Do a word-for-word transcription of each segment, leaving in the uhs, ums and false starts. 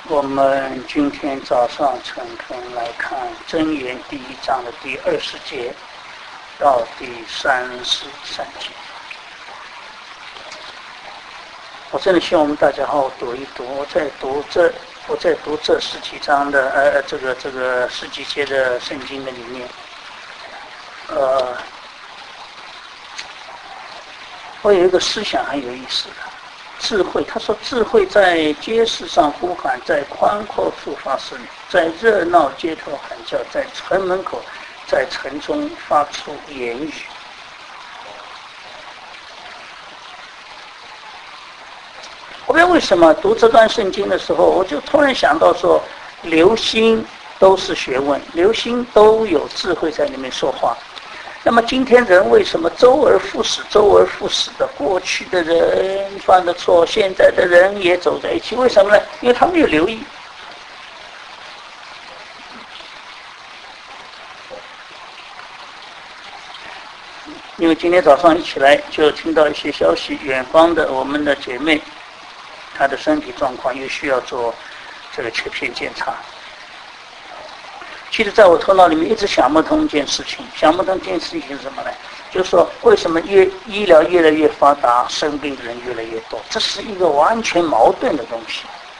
我们今天早上诚恳来看箴言第一章的第二十节到第三十三节。我真的希望我们大家好好读一读。我在读这，我在读这十几章的呃这个这个十几节的圣经的里面，呃，我有一个思想很有意思的。智慧，他说智慧在街市上呼喊，在宽阔处发声，在热闹街头喊叫，在城门口，在城中发出言语。我不知道为什么读这段圣经的时候，我就突然想到说，留心都是学问，留心都有智慧在里面说话。那么今天人为什么周而复始，周而复始的？过去的人犯的错，现在的人也走在一起，为什么呢？因为他没有留意。因为今天早上一起来就听到一些消息，远方的我们的姐妹，她的身体状况又需要做这个切片检查。其实在我头脑里面一直想不通一件事情，想不通一件事情是什么呢？就是说为什么越医疗越来越发达，生病的人越来越多？这是一个完全矛盾的东西。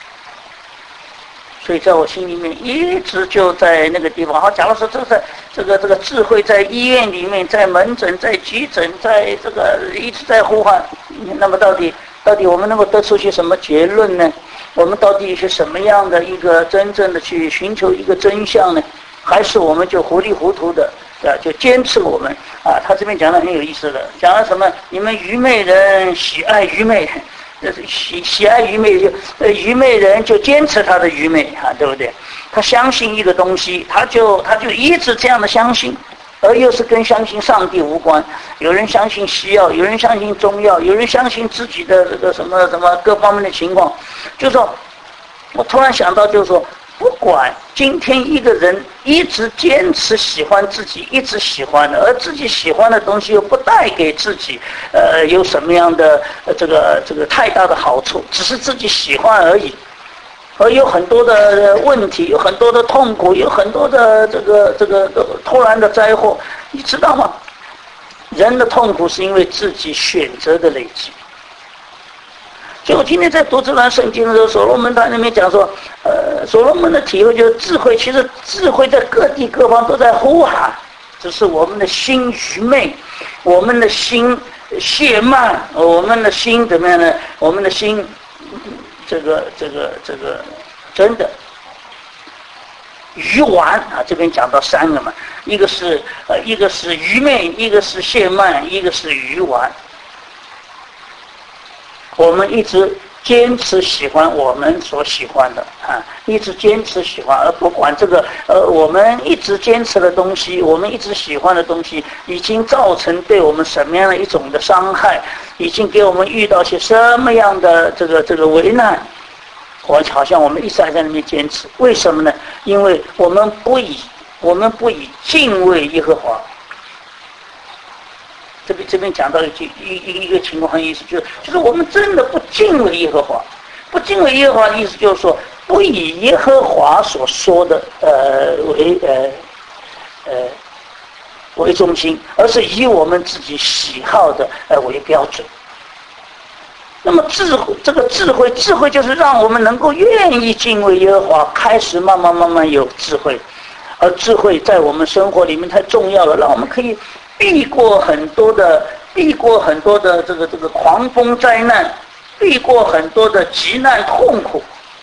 所以在我心里面一直就在那个地方。好，假如说这个这个这个智慧在医院里面，在门诊，在急诊，在这个一直在呼唤，那么到底到底我们能够得出些什么结论呢？我们到底是什么样的一个真正的去寻求一个真相呢？还是我们就糊里糊涂的啊，就坚持我们啊？他这边讲的很有意思的，讲了什么？你们愚昧人喜爱愚昧，喜喜爱愚昧就呃愚昧人就坚持他的愚昧啊，对不对？他相信一个东西，他就他就一直这样的相信，而又是跟相信上帝无关。有人相信西药，有人相信中药，有人相信自己的这个什么什么各方面的情况。就是说，我突然想到，就是说。不管今天一个人一直坚持喜欢自己一直喜欢的，而自己喜欢的东西又不带给自己呃有什么样的、呃、这个这个太大的好处，只是自己喜欢而已，而有很多的问题，有很多的痛苦，有很多的这个这个突然的灾祸，你知道吗？人的痛苦是因为自己选择的累积。所以我今天在读这段圣经的时候，所罗门他那边讲说，呃，所罗门的体会就是智慧，其实智慧在各地各方都在呼喊，只是我们的心愚昧，我们的心懈慢，我们的心怎么样呢？我们的心，这个这个这个，真的愚顽啊！这边讲到三个嘛，一个是呃，一个是愚昧，一个是懈慢，一个是愚顽。我们一直坚持喜欢我们所喜欢的啊，一直坚持喜欢，而不管这个呃，我们一直坚持的东西，我们一直喜欢的东西，已经造成对我们什么样的一种的伤害，已经给我们遇到些什么样的这个这个危难，我好像我们一直还在那边坚持，为什么呢？因为我们不以我们不以敬畏耶和华。这边这边讲到一句一一一个情况很有意思，就是就是我们真的不敬畏耶和华，不敬畏耶和华的意思就是说，不以耶和华所说的呃为呃呃为中心，而是以我们自己喜好的呃为标准。那么智慧，这个智慧，智慧就是让我们能够愿意敬畏耶和华，开始慢慢慢慢有智慧，而智慧在我们生活里面太重要了，让我们可以。避过很多的，避过很多的这个这个狂风灾难，避过很多的急难痛苦。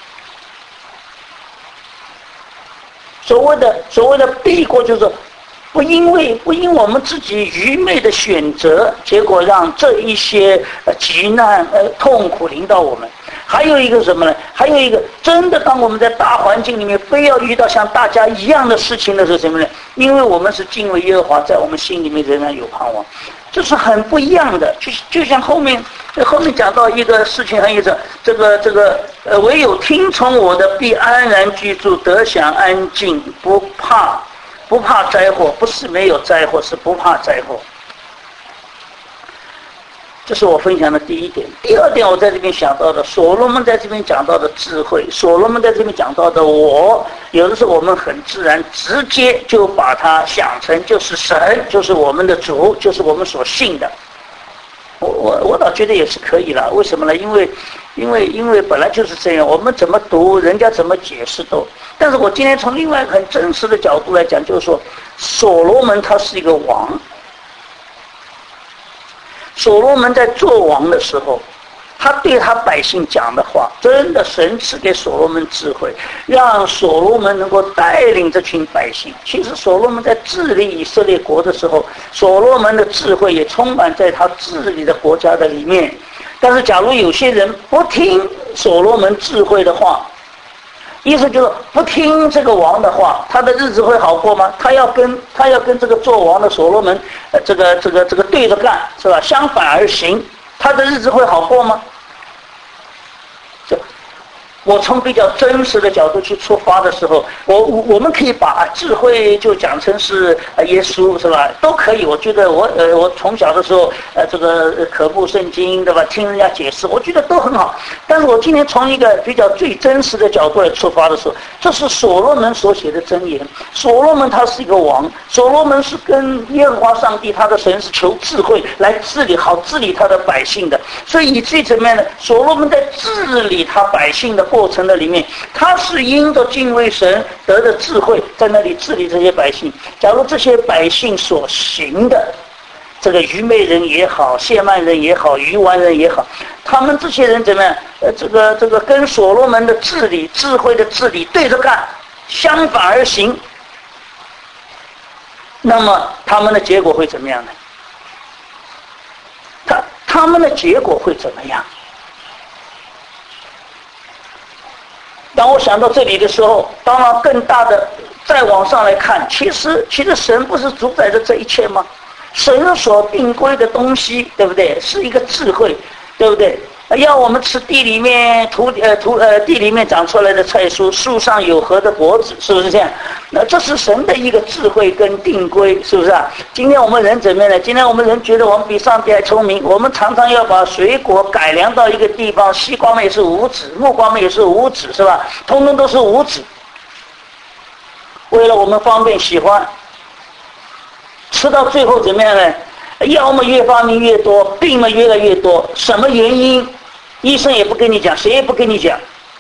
所谓的所谓的避过，就是不因为不因我们自己愚昧的选择，结果让这一些呃急难呃痛苦临到我们。还有一个什么呢？还有一个真的，当我们在大环境里面非要遇到像大家一样的事情的时候，什么呢？因为我们是敬畏耶和华，在我们心里面仍然有盼望，这是很不一样的。就就像后面后面讲到一个事情很有意思，这个这个呃，唯有听从我的，必安然居住，得享安静，不怕不怕灾祸，不是没有灾祸，是不怕灾祸。 这是我分享的第一点。第二点，我在这边想到的，所罗门在这边讲到的智慧，所罗门在这边讲到的我，有的时候我们很自然直接就把它想成就是神，就是我们的主，就是我们所信的。我我我倒觉得也是可以了，为什么呢？因为因为因为本来就是这样，我们怎么读，人家怎么解释都。但是我今天从另外一个很真实的角度来讲，就是说，所罗门他是一个王。所罗门在做王的时候，他对他百姓讲的话，真的神赐给所罗门智慧，让所罗门能够带领这群百姓。其实所罗门在治理以色列国的时候，所罗门的智慧也充满在他治理的国家的里面。但是假如有些人不听所罗门智慧的话，意思就是不听这个王的话，他的日子会好过吗？他要跟他要跟这个做王的所罗门，呃，这个这个这个对着干，是吧？相反而行，他的日子会好过吗？这我从比较真实的角度去出发的时候，我我们可以把智慧就讲成是耶稣，是吧？都可以。我觉得我呃我从小的时候呃这个渴慕圣经，对吧？听人家解释，我觉得都很好。但是我今天从一个比较最真实的角度来出发的时候，这是所罗门所写的箴言。所罗门他是一个王，所罗门是跟耶和华上帝他的神是求智慧来治理好治理他的百姓的。所以以这层面呢，所罗门在治理他百姓的过程的里面，他是因着敬畏神得的智慧，在那里治理这些百姓。假如这些百姓所行的，这个愚昧人也好，谢曼人也好，愚顽人也好，他们这些人怎么样？呃，这个这个跟所罗门的治理、智慧的治理对着干，相反而行，那么他们的结果会怎么样呢？他他们的结果会怎么样？当我想到这里的时候，当然更大的再往上来看，其实其实神不是主宰着这一切吗？神所定规的东西，对不对？是一个智慧，对不对？要我们吃地里面土呃土呃地里面长出来的菜蔬，树上有核的果子，是不是这样？那这是神的一个智慧跟定规，是不是啊？今天我们人怎么样呢？今天我们人觉得我们比上帝还聪明，我们常常要把水果改良到一个地方，西瓜们也是无籽，木瓜们也是无籽，是吧？通通都是无籽，为了我们方便喜欢，吃到最后怎么样呢？药嘛越发明越多，病嘛越来越多，什么原因？医生也不跟你讲，谁也不跟你讲。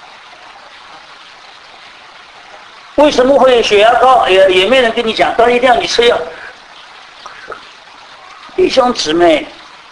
为什么会血压高？也也没人跟你讲，但是一定要你吃药。弟兄姊妹，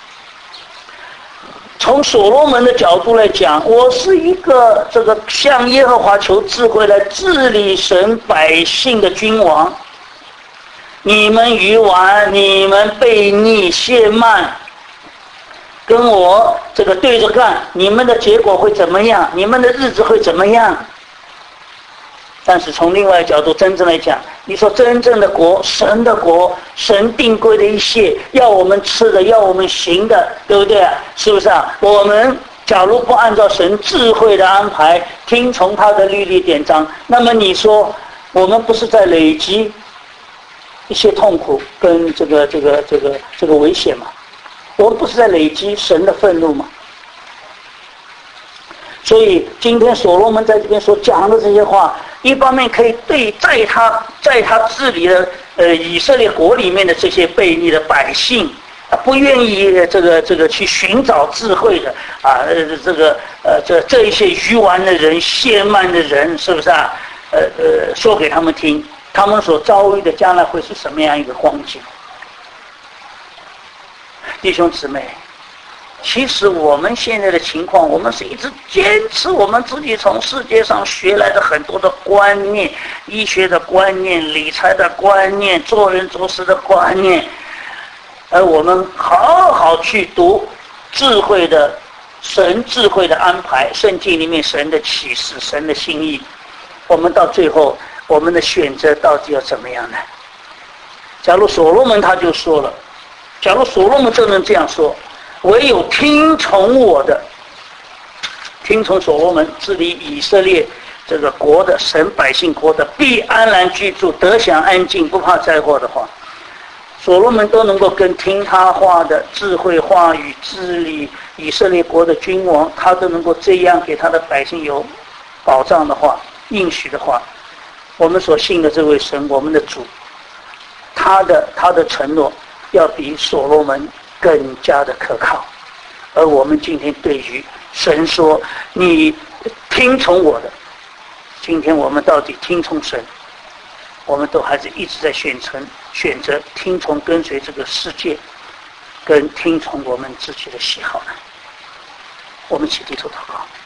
从所罗门的角度来讲，我是一个这个向耶和华求智慧来治理神百姓的君王。你们愚顽，你们悖逆懈慢，跟我这个对着干，你们的结果会怎么样？你们的日子会怎么样？但是从另外角度真正来讲，你说真正的国，神的国，神定规的一切，要我们吃的，要我们行的，对不对？是不是啊？我们假如不按照神智慧的安排，听从他的律例典章，那么你说我们不是在累积一些痛苦跟这个这个这个这个危险吗？我们不是在累积神的愤怒吗？所以今天所罗门在这边所讲的这些话，一方面可以对在他在他治理的呃以色列国里面的这些悖逆的百姓，啊，不愿意这个这个去寻找智慧的啊，这个呃这这一些愚顽的人、懈慢的人，是不是啊？呃呃，说给他们听，他们所遭遇的将来会是什么样一个光景？弟兄姊妹，其实我们现在的情况，我们是一直坚持我们自己从世界上学来的很多的观念，医学的观念、理财的观念、做人做事的观念，而我们好好去读智慧的神智慧的安排，圣经里面神的启示、神的心意，我们到最后我们的选择到底要怎么样呢？假如所罗门他就说了，假如所罗门就能这样说，唯有听从我的，听从所罗门治理以色列这个国的神百姓国的，必安然居住，得享安静，不怕灾祸的话， 所罗门都能够跟听他话的智慧话语治理以色列国的君王，他都能够这样给他的百姓有保障的话，应许的话，我们所信的这位神，我们的主，他的他的承诺要比所罗门更加的可靠。而我们今天对于神说你听从我的，今天我们到底听从神，我们都还是一直在选择选择听从跟随这个世界，跟听从我们自己的喜好呢？我们一起低头祷告。